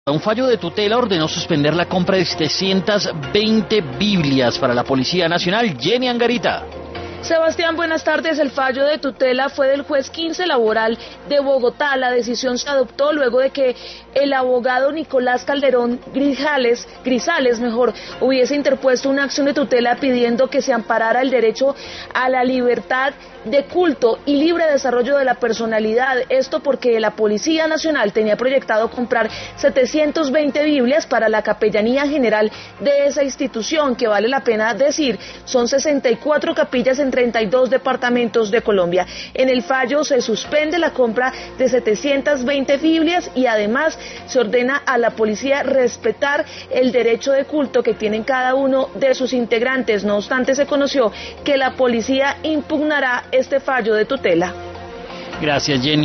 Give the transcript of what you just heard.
Un fallo de tutela ordenó suspender la compra de 720 Biblias para la Policía Nacional. Jenny Angarita. Sebastián, buenas tardes. El fallo de tutela fue del juez 15 laboral de Bogotá. La decisión se adoptó luego de que el abogado Nicolás Calderón Grisales, hubiese interpuesto una acción de tutela pidiendo que se amparara el derecho a la libertad de culto y libre desarrollo de la personalidad. Esto porque la Policía Nacional tenía proyectado comprar 720 Biblias para la Capellanía General de esa institución, que vale la pena decir, son 64 capillas en 32 departamentos de Colombia. En el fallo se suspende la compra de 720 Biblias y además se ordena a la policía respetar el derecho de culto que tienen cada uno de sus integrantes. No obstante, se conoció que la policía impugnará este fallo de tutela. Gracias, Jenny.